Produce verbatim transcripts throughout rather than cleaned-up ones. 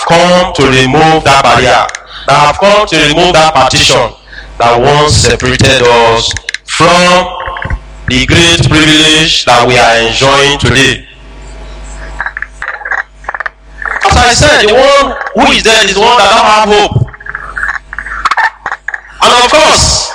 come to remove that barrier, that have come to remove that partition that once separated us from the great privilege that we are enjoying today. As I said, the one who is dead is the one that don't have hope. And of course,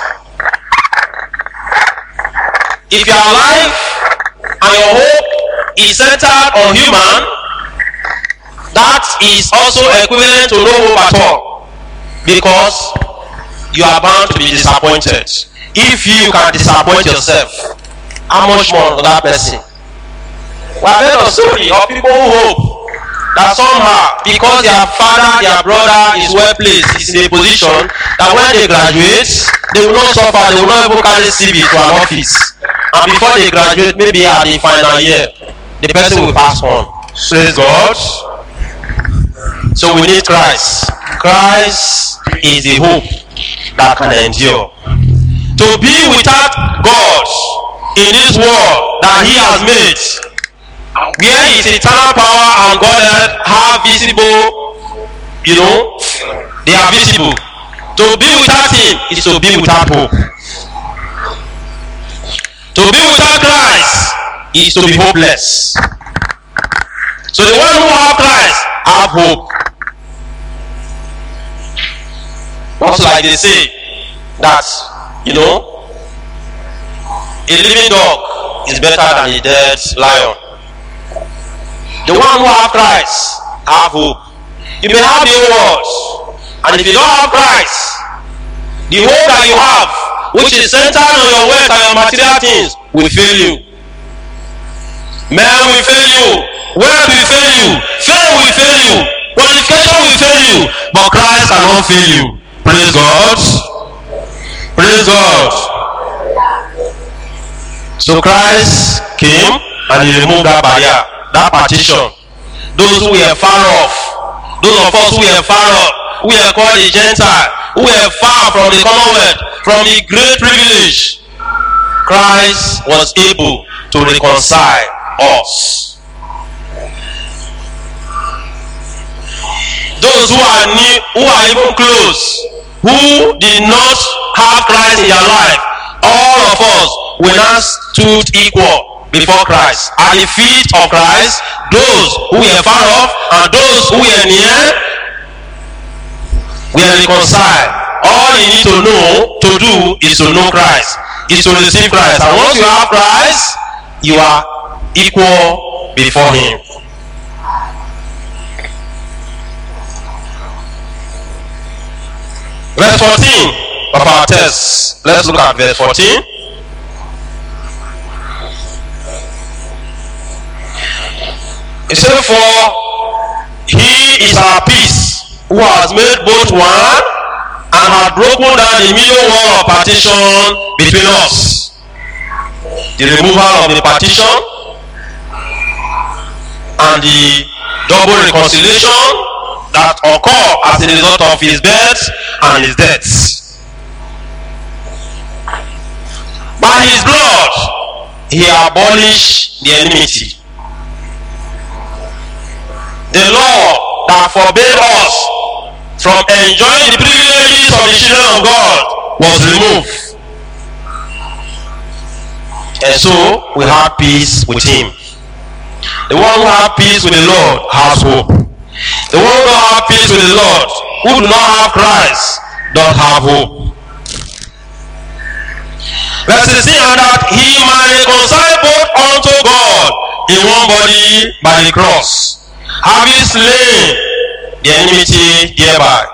if you are alive and your hope is centered on human, that is also equivalent to no hope at all, because you are bound to be disappointed. If you can disappoint yourself, how much more that person? We have heard a story of people who hope that somehow, because their father, their brother is well placed, is in a position that when they graduate, they will not suffer, they will not even carry C V to an office. And before they graduate, maybe at the final year, the person will pass on. Praise God. So we need Christ. Christ is the hope that can endure. To be without God in this world that He has made, where His eternal power and Godhead are visible, you know, they are visible. To be without Him is to be without hope. To be without Christ is to be hopeless. So the one who have Christ have hope. Not like they say that, you know, a living dog is better than a dead lion. The one who have Christ have hope. You may have the world, and if you don't have Christ, the hope that you have, which is centered on your wealth and your material things, will fail you. Man will fail you. Wealth will fail you. Fame will fail you. Qualification will fail you. But Christ cannot fail you. Praise God. Praise God. So Christ came and He removed that barrier, that partition. Those who were far off, those of us who were far off, who were called the Gentile, who were far from the commonwealth, from the great privilege, Christ was able to reconcile us. Those who are new, who are even close, who did not have Christ in their life, all of us will not stood equal before Christ. At the feet of Christ, those who were far off and those who were near will reconcile. All you need to know to do is to know Christ, is to receive Christ. And once you have Christ, you are equal before Him. Verse fourteen of our text. Let's look at verse fourteen. It says, "For He is our peace, who has made both one, and had broken down the middle wall of partition between us." The removal of the partition and the double reconciliation that occur as a result of His birth and His death. By His blood, He abolished the enmity. The law that forbade us from enjoying the privileges of the children of God was removed. And so we have peace with Him. The one who has peace with the Lord has hope. The one who don't have peace with the Lord, who do not have Christ, don't have hope. Verse sixteen, "And that He might reconcile both unto God in one body by the cross, having slain the enmity thereby."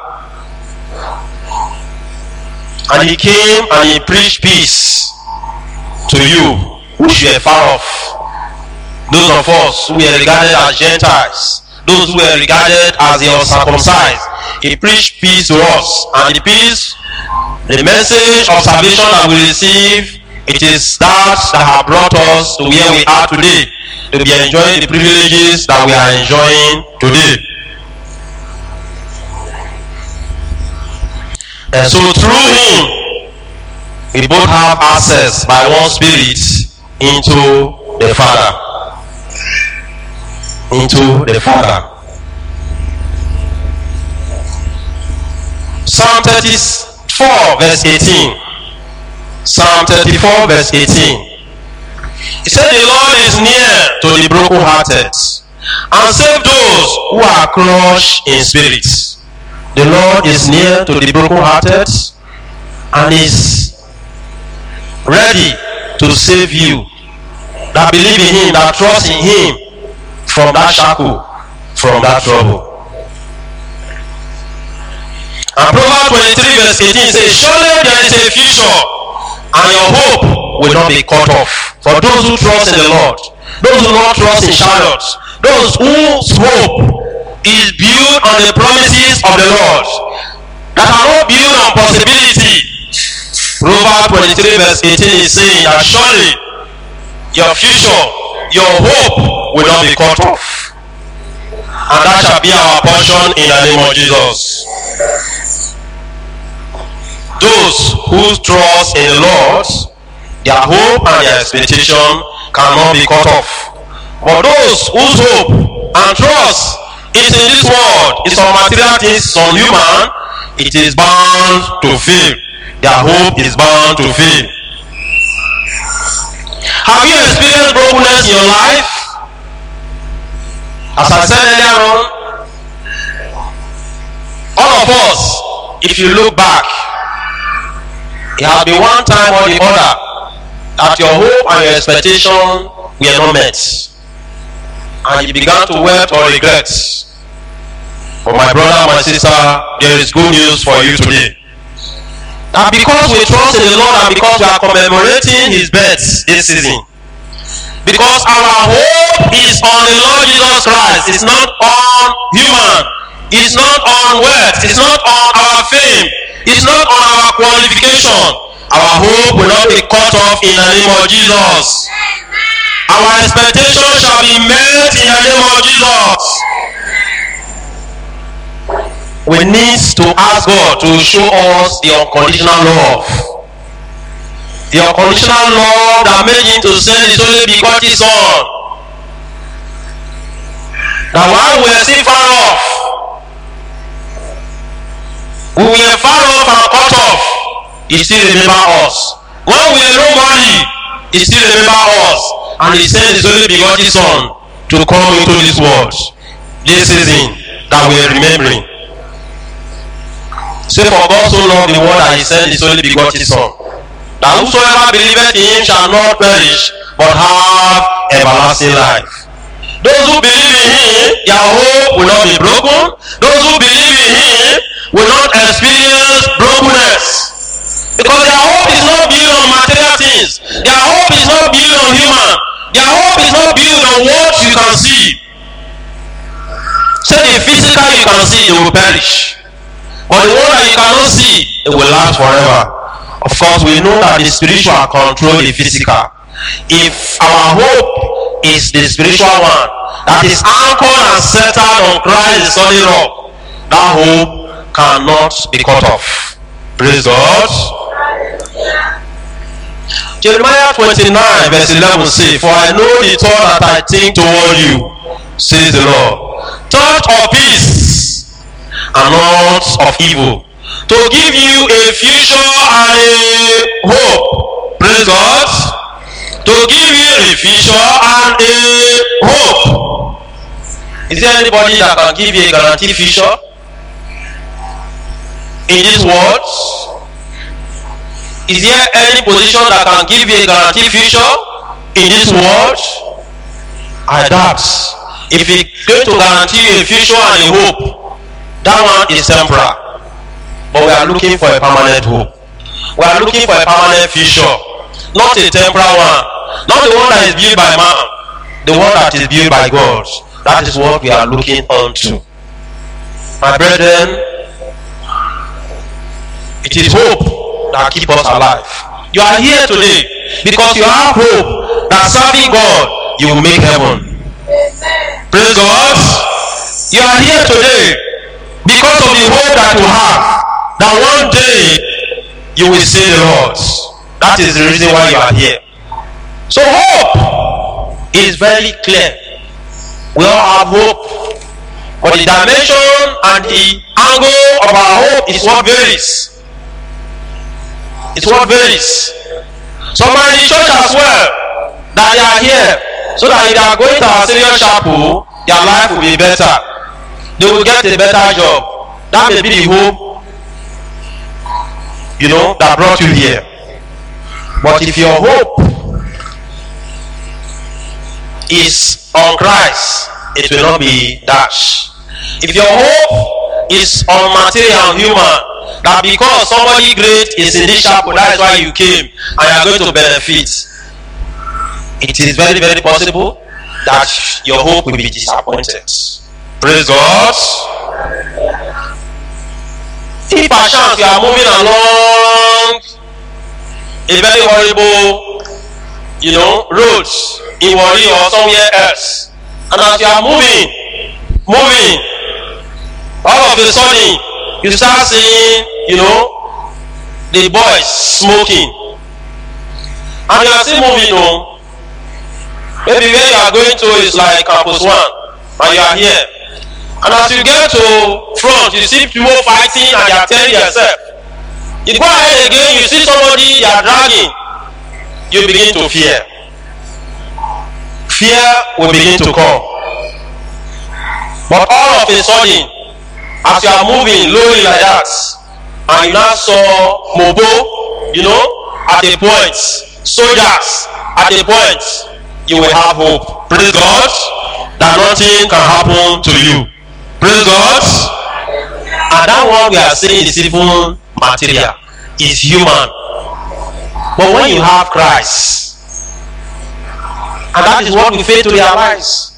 And He came and He preached peace to you which were far off, those of us who were regarded as Gentiles, those who were regarded as the uncircumcised. He preached peace to us, and the peace, the message of salvation that we receive, it is that that have brought us to where we are today, to be enjoying the privileges that we are enjoying today. And so through Him, we both have access by one Spirit into the Father. Into the Father. Psalm thirty-four verse eighteen. Psalm thirty-four verse eighteen. He said, the Lord is near to the brokenhearted and save those who are crushed in spirit. The Lord is near to the brokenhearted and is ready to save you that believe in him, that trust in him, from that shackle, from that trouble. And Proverbs twenty-three verse eighteen says, surely there is a future and your hope will not be cut off. For those who trust in the Lord, those who do not trust in chariots, those whose hope is built on the promises of the Lord, that are not built on possibility. Proverbs twenty-three verse eighteen is saying that surely your future, your hope will not be cut off. And that shall be our portion in the name of Jesus. Those who trust in the Lord, their hope and their expectation cannot be cut off. But those whose hope and trust is in this world, is on material things, on human, it is bound to fail. Their hope is bound to fail. Have you experienced brokenness in your life? As I said earlier on, all of us, if you look back, it has been one time or the other that your hope and your expectation were not met, and you began to weep or regret. But my brother, my sister, there is good news for you today. That because we trust in the Lord and because we are commemorating his birth this season, because our hope is on the Lord Jesus Christ, it's not on human, it's not on wealth, it's not on our fame, it's not on our qualification. Our hope will not be cut off in the name of Jesus. Our expectation shall be met in the name of Jesus. We need to ask God to show us the unconditional love. The unconditional love that made him to send his only begotten Son. That while we were still far off, we were far off and cut off, he still remember us. When we were nobody, he still remember us. And he sent his only begotten Son to come into this world. This season that we are remembering. Say, for God so loved the world that he sent his only begotten Son, that whosoever believeth in him shall not perish, but have everlasting life. Those who believe in him, their hope will not be broken. Those who believe in him will not experience brokenness. Because their hope is not built on material things. Their hope is not built on human. Their hope is not built on what you can see. Say the physical you can see, it will perish. But the one that you cannot see, it will last forever. Of course, we know that the spiritual control the physical. If our hope is the spiritual one, that is anchored and settled on Christ the solid rock, that hope cannot be cut off. Praise God. Jeremiah twenty-nine verse eleven says, for I know the thought that I think toward you, says the Lord, thought of peace and not of evil, to give you a future and a hope. Praise God. To give you a future and a hope. Is there anybody that can give you a guaranteed future in this world? Is there any position that can give you a guaranteed future in this world? I doubt. If it's going to guarantee you a future and a hope, that one is temporal. But we are looking for a permanent hope. We are looking for a permanent future, not a temporal one, not the one that is built by man, the one that is built by God. That is what we are looking unto. My brethren, it is hope that keeps us alive. You are here today because you have hope that serving God, you will make heaven. Praise God. You are here today because of the hope that you have, that one day you will see the Lord. That is the reason why you are here. So hope is very clear. We all have hope, but the dimension and the angle of our hope is what varies. It's what varies. Some are in the church as well that they are here, so that if they are going to our senior chapel, their life will be better. They will get a better job. That may be the hope, you know, that brought you here. But if your hope is on Christ, it will not be dashed. If your hope is on material and human, that because somebody great is in this chapel, that is why you came and you are going to benefit, it is very, very possible that your hope will be disappointed. Praise God. If by chance you are moving along a very horrible, you know, roads in Warri or somewhere else, and as you are moving, moving, all of a sudden you start seeing, you know, the boys smoking, and you are still moving on. Maybe where you are going to is like campus one, and you are here, and as you get to front, you see people fighting, and you are telling yourself, you go ahead again, you see somebody you are dragging, you begin to fear. Fear will begin to come. But all of a sudden, as you are moving slowly like that, and you now saw Mobo, you know, at a point, soldiers at a point, you will have hope. Praise God, that nothing can happen to you. Praise God. And that one we are saying is even material, is human. But when you have Christ, and that is what we fail to realize.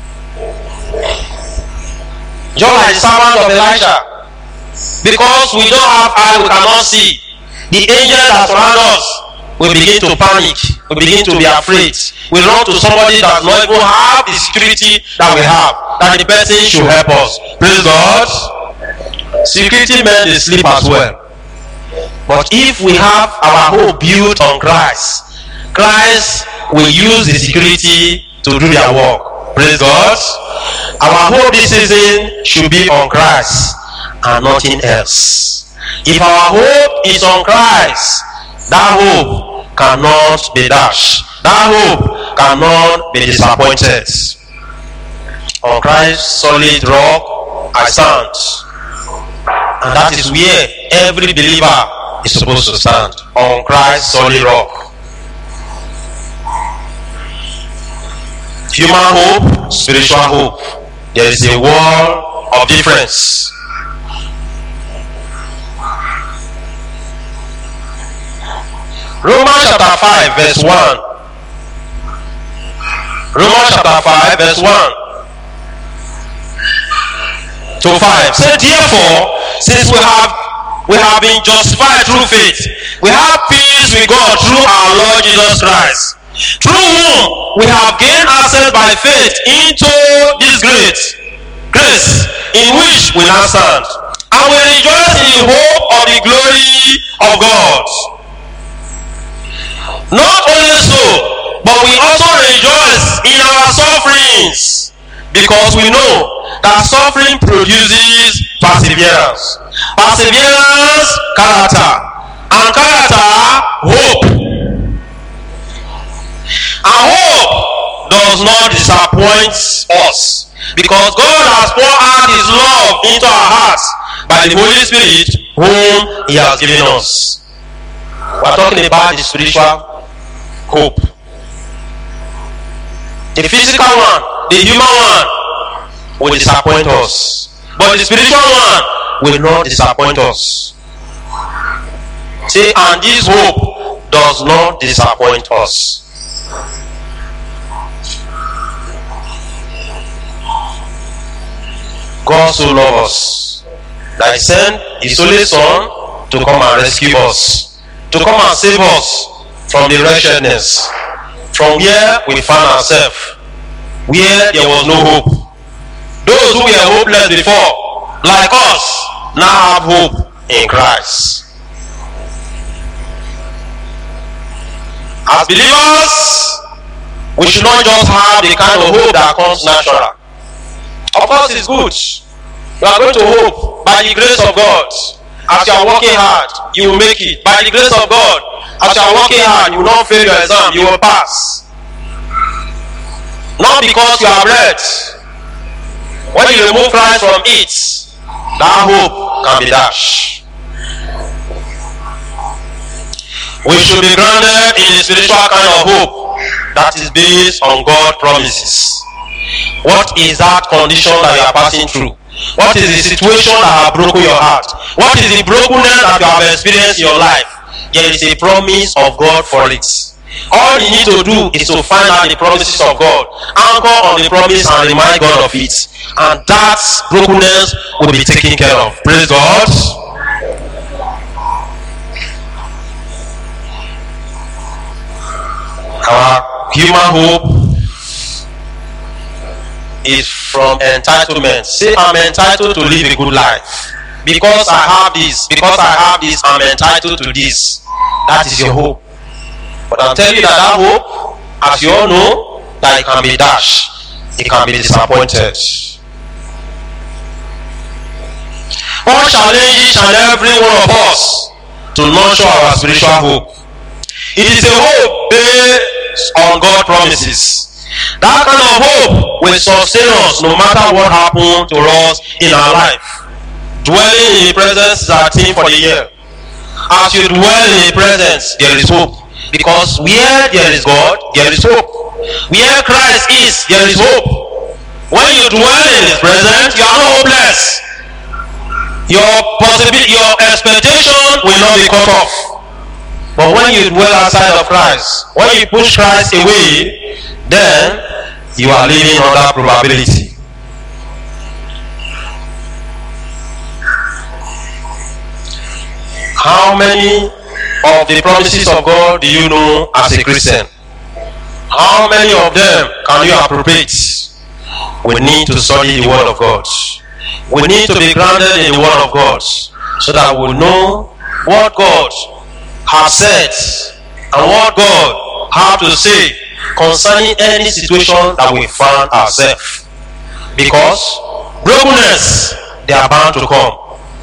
Just like the servant of Elijah, because we don't have eyes, we cannot see. The angels that surround us, we begin to panic, we begin to be afraid. We run to somebody that does not even have the security that we have, that the person should help us. Praise God. Security men, they sleep as well. But if we have our hope built on Christ, Christ will use the security to do their work. Praise God. Our hope this season should be on Christ and nothing else. If our hope is on Christ, that hope cannot be dashed. That hope cannot be disappointed. On Christ's solid rock I stand. And that is where every believer is supposed to stand. On Christ's solid rock. Human hope, spiritual hope. There is a wall of difference. Romans chapter five verse one. Romans chapter five verse one to five. Say therefore, since we have we have been justified through faith, we have peace with God through our Lord Jesus Christ, through whom we have gained access by faith into this great grace in which we now stand, and we rejoice in the hope of the glory of God. Not only so, but we also rejoice in our sufferings, because we know that suffering produces perseverance, perseverance character, and character hope. And hope does not disappoint us, because God has poured out his love into our hearts by the Holy Spirit whom he has given us. We are talking about the spiritual hope. The physical one, the human one will disappoint us, but the spiritual one will not disappoint us. See, and this hope does not disappoint us. God so loved us that he sent his only son to come and rescue us, to come and save us from the wretchedness, from where we found ourselves, where there was no hope. Those who were hopeless before, like us, now have hope in Christ. As believers, we should not just have the kind of hope that comes natural. Of course, it's good. You are going to hope by By the grace of God, as you are working hard, you will make it. By the grace of God, as you are working hard, you will not fail your exam, you will pass. Not because you are bread. When you remove Christ from it, that hope can be dashed. We should be grounded in a spiritual kind of hope that is based on God's promises. What is that condition that you are passing through? What is the situation that has broken your heart? What is the brokenness that you have experienced in your life? There is a promise of God for it. All you need to do is to find out the promises of God, anchor on the promise and remind God of it, and that brokenness will be taken care of. Praise God. Our human hope is from entitlement. Say, I'm entitled to live a good life. Because I have this, because I have this, I'm entitled to this. That is your hope. But I'm telling you that that hope, as you all know, that it can be dashed. It can be disappointed. All challenges and every one of us to nurture our spiritual hope. It is a hope based on God's promises. That kind of hope will sustain us no matter what happens to us in our life. Dwelling in the presence is our theme for the year. As you dwell in the presence, there is hope. Because where there is God, there is hope. Where Christ is, there is hope. When you dwell in His presence, you are not hopeless. Your possibility, your expectation will not be cut off. But when you dwell outside of Christ, when you push Christ away, then you are living under probability. How many of the promises of God do you know as a Christian? How many of them can you appropriate? We need to study the Word of God. We need to be grounded in the Word of God so that we know what God has said and what God has to say concerning any situation that we find ourselves. Because brokenness, they are bound to come.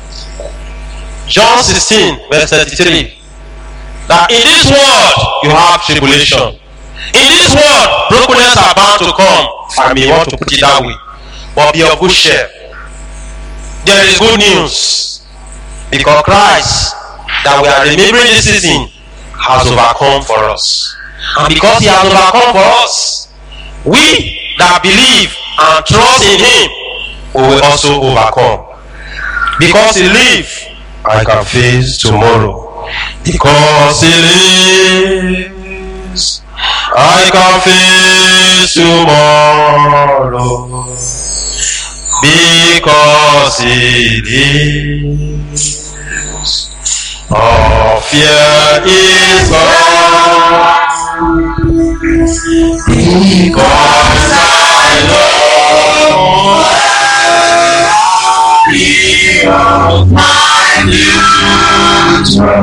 John sixteen verse thirty-three, that in this world you have tribulation. In this world brokenness are bound to come. I may want to put it that way, but be of good cheer. There is good news, because Christ that we are remembering this season has overcome for us. And because He has overcome for us, we that believe and trust in Him will also overcome. Because He lives, I can face tomorrow. Because He lives, I can face tomorrow. Because He lives, all fear is gone. Because I know the of my future.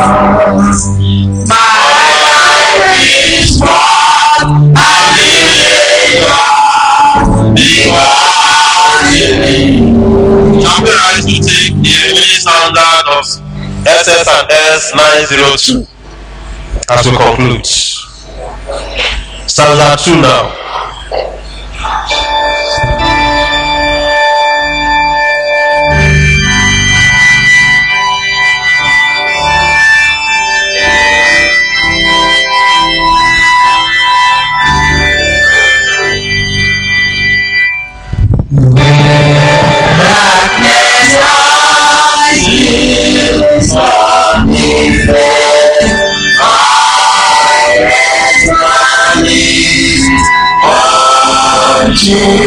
My life is what I live because chapter is to take the heavenly standard of S S and S nine oh two as we conclude. Stanza two now. You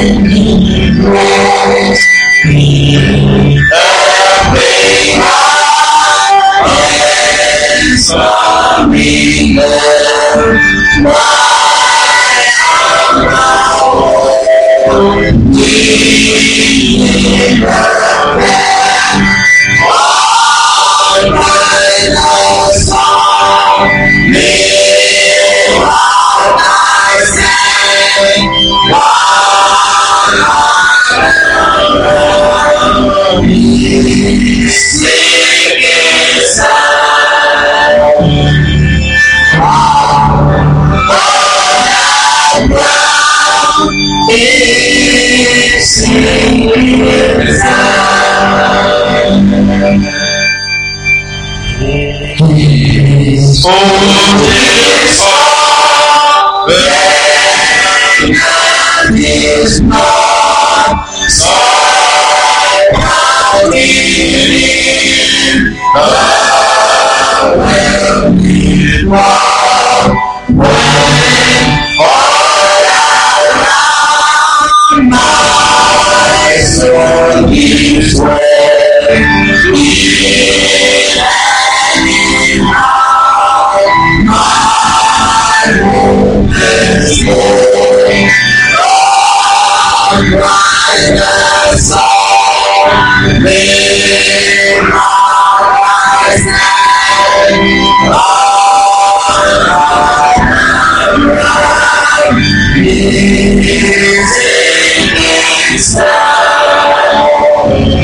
is not so proud in the will be wrong when all around my soul is waiting and my hope is going on brighter song may rise and all music sound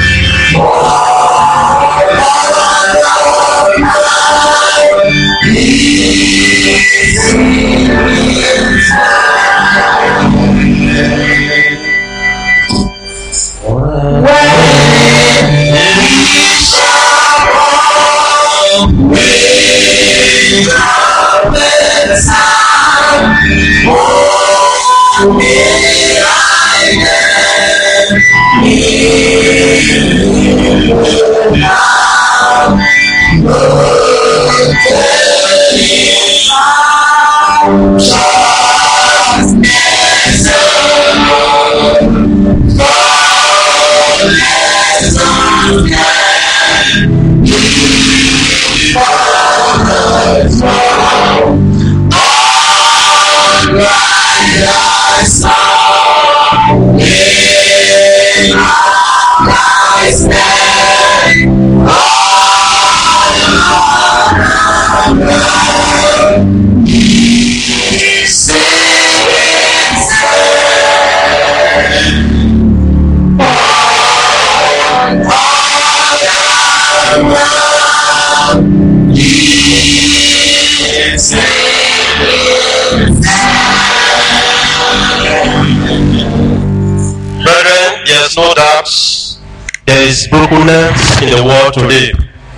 Brethren, there's no doubt there is brokenness in the world today.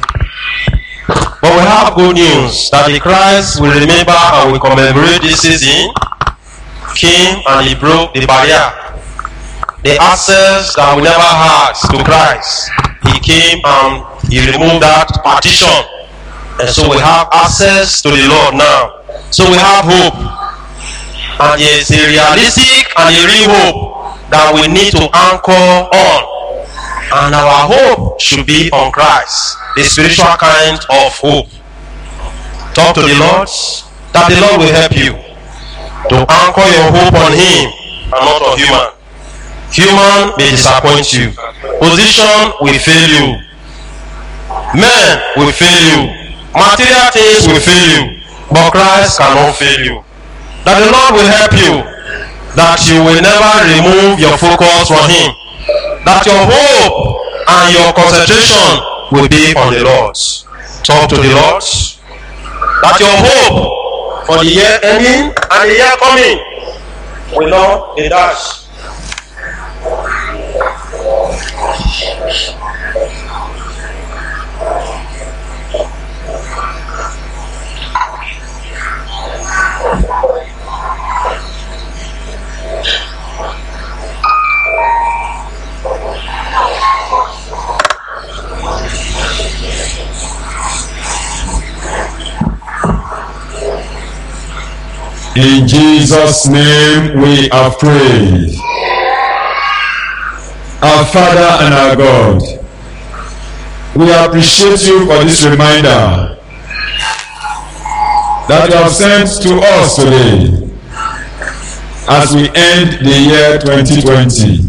But we have good news that the Christ will remember and will commemorate this season came and he broke the barrier. The access that we never had to Christ, he came and he removed that partition. And so we have access to the Lord now. So we have hope. And there is a realistic and a real hope that we need to anchor on. And our hope should be on Christ, the spiritual kind of hope. Talk to the Lord, that the Lord will help you to anchor your hope on him and not on human. Human may disappoint you. Position will fail you. Men will fail you. Material things will fail you. But Christ cannot fail you. That the Lord will help you. That you will never remove your focus from him. That your hope and your concentration will be on the Lord. Talk to the Lord. That your hope for the year ending and the year coming will not be dashed. In Jesus' name we have prayed. Our Father and our God, we appreciate you for this reminder that you have sent to us today as we end the year twenty twenty.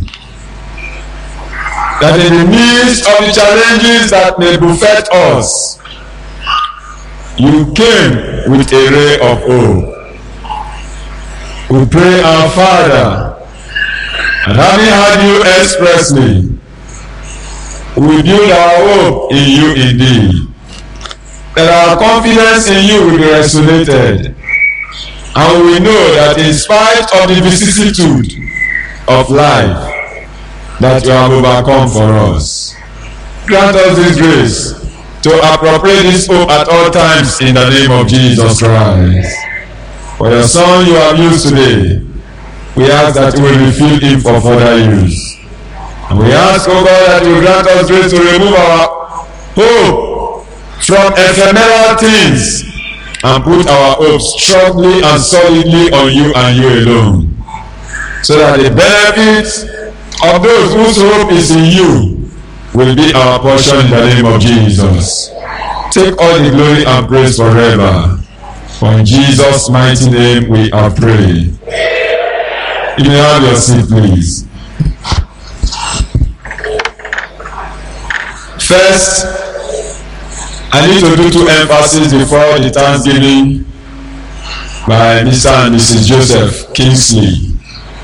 That in the midst of the challenges that may buffet us, you came with a ray of hope. We pray, our Father, and having heard you expressly, we build our hope in you indeed. That our confidence in you will be resonated, and we know that in spite of the vicissitude of life, that you have overcome for us. Grant us this grace to appropriate this hope at all times in the name of Jesus Christ. For your Son you have used today, we ask that you will refill him for further use. And we ask, O God, that you grant us grace to remove our hope from ephemeral things and put our hope strongly and solidly on you and you alone, so that the benefits of those whose hope is in you will be our portion in the name of Jesus. Take all the glory and praise forever. For in Jesus' mighty name we have prayed. You may have your seat, please. First, I need to do two emphases before the Thanksgiving by Mister and Missus Joseph Kingsley.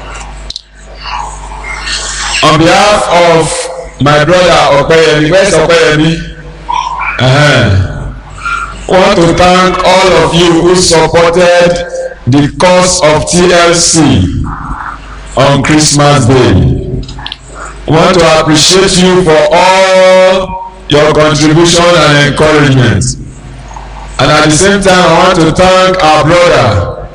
On behalf of my brother Opeyemi, where's Opeyemi? Uh-huh. I want to thank all of you who supported the cause of T L C on Christmas Day. I want to appreciate you for all your contribution and encouragement. And at the same time, I want to thank our brother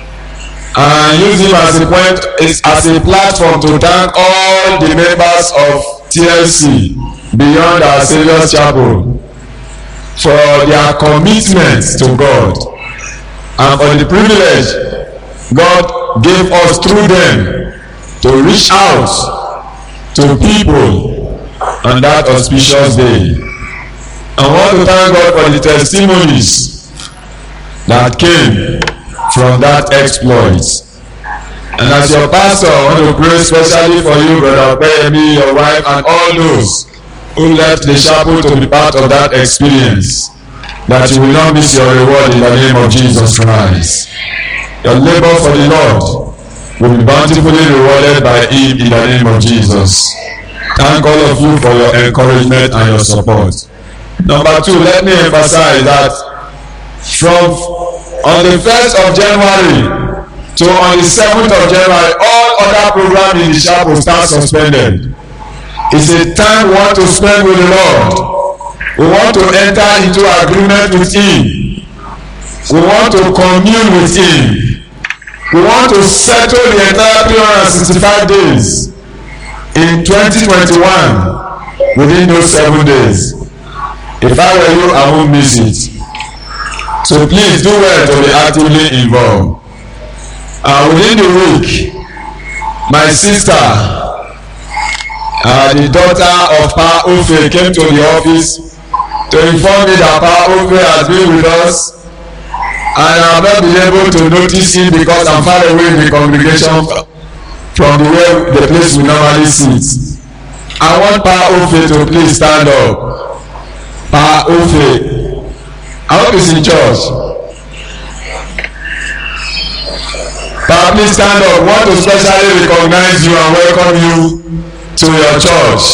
and use him as a point, as a platform to thank all the members of T L C beyond our Saviour's Chapel for their commitment to God and for the privilege God gave us through them to reach out to people on that auspicious day. I want to thank God for the testimonies that came from that exploit. And as your pastor, I want to pray especially for you, Brother Opeyemi, your wife, and all those who left the chapel to be part of that experience, that you will not miss your reward in the name of Jesus Christ. Your labor for the Lord will be bountifully rewarded by him in the name of Jesus. Thank all of you for your encouragement and your support. Number two, let me emphasize that from on the first of January to on the seventh of January, all other programs in the chapel start suspended. It's a time we want to spend with the Lord. We want to enter into agreement with him. We want to commune with him. We want to settle the entire three hundred sixty-five days in twenty twenty-one within those seven days. If I were you, I won't miss it. So please do well to be actively involved. Uh, within the week, my sister, uh, the daughter of Pa Ofe, came to the office to inform me that Pa Ofe has been with us, and I have not been able to notice him because I'm far away in the congregation from the way the place we normally sit. I want Pa Ofe to please stand up. Pa Ofe, I hope he's in church. Pa, please stand up. I want to specially recognize you and welcome you to your church.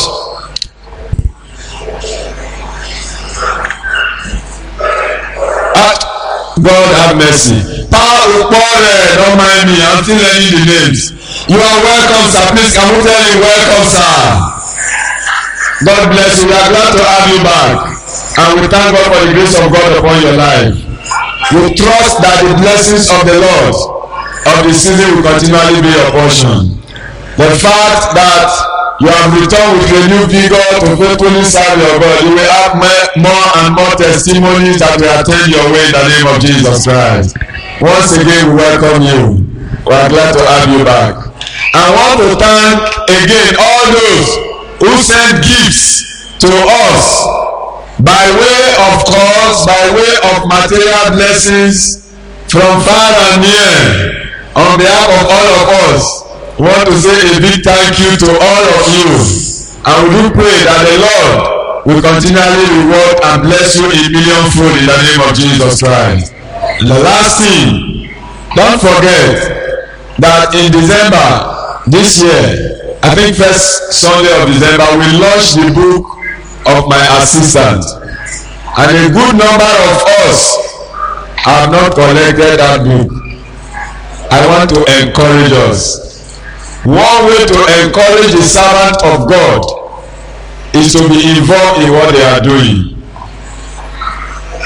Ah, God have mercy. Pa Upore, don't mind me, I'm still learning the names. You are welcome, sir. Please, can we tell you welcome, sir? God bless you. We are glad to have you back. And we thank God for the grace of God upon your life. We trust that the blessings of the Lord of the season will continually be your portion. The fact that you have returned with a new vigor to faithfully serve your God, you will have more and more testimonies that will attend your way in the name of Jesus Christ. Once again, we welcome you. We are glad to have you back. I want to thank again all those who sent gifts to us by way of cause, by way of material blessings from far and near. On behalf of all of us, we want to say a big thank you to all of you. And we do pray that the Lord will continually reward and bless you in millionfold in the name of Jesus Christ. And the last thing, don't forget that in December this year, I think first Sunday of December, we launched the book of my assistant. And a good number of us have not collected that book. I want to encourage us. One way to encourage the servant of God is to be involved in what they are doing.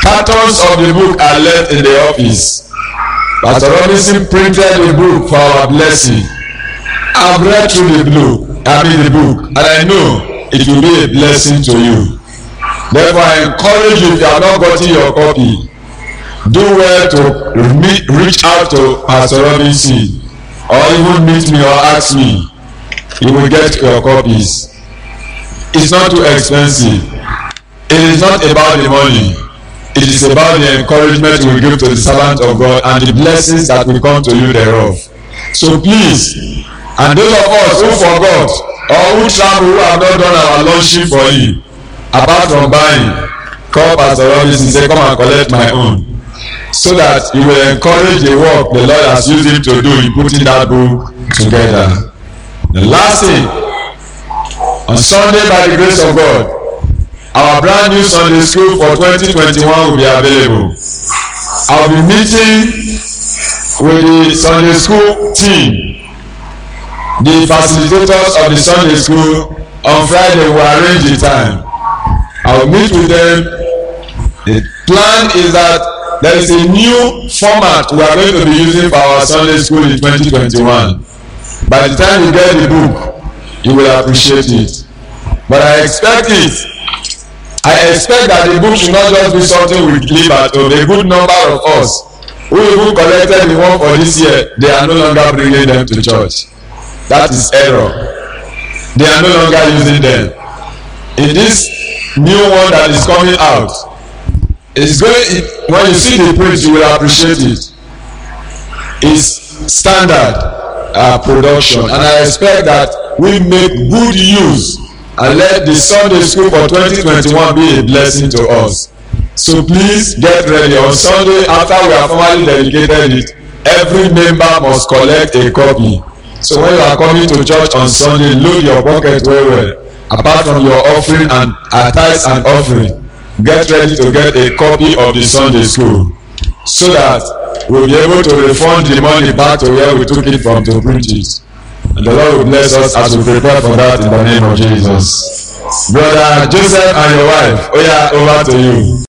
Cartons of the book are left in the office. Pastor Robinson printed the book for our blessing. I've read through the book, I mean the book, and I know it will be a blessing to you. Therefore, I encourage you, if you have not gotten your copy, do well to meet, reach out to Pastor Robinson, or even meet me or ask me. You will get your copies. It's not too expensive. It is not about the money. It is about the encouragement we give to the servant of God and the blessings that will come to you thereof. So please, and those of us who forgot or who travel, who have not done our launching for you, apart from buying, call Pastor Robinson and say, come and collect my own, so that you will encourage the work the Lord has used him to do in putting that book together. The last thing, on Sunday, by the grace of God, our brand new Sunday school for twenty twenty-one will be available. I'll be meeting with the Sunday school team, the facilitators of the Sunday school. On Friday, we'll arrange the time. I'll meet with them. The plan is that there is a new format we are going to be using for our Sunday school in twenty twenty-one. By the time you get the book, you will appreciate it. But I expect it. I expect that the book should not just be something we leave at home. A good number of us who even collected the one for this year, they are no longer bringing them to church. That is error. They are no longer using them. In this new one that is coming out, it's going. It, when you see the print, you will appreciate it. It's standard uh, production, and I expect that we make good use and let the Sunday school for twenty twenty-one be a blessing to us. So please get ready. On Sunday, after we have formally dedicated it, every member must collect a copy. So when you are coming to church on Sunday, load your pocket well well. Apart from your offering and uh, tithes and offering, get ready to get a copy of the Sunday school, so that we'll be able to refund the money back to where we took it from to print it. And the Lord will bless us as we prepare for that in the name of Jesus. Brother Joseph and your wife, oh yeah, over to you.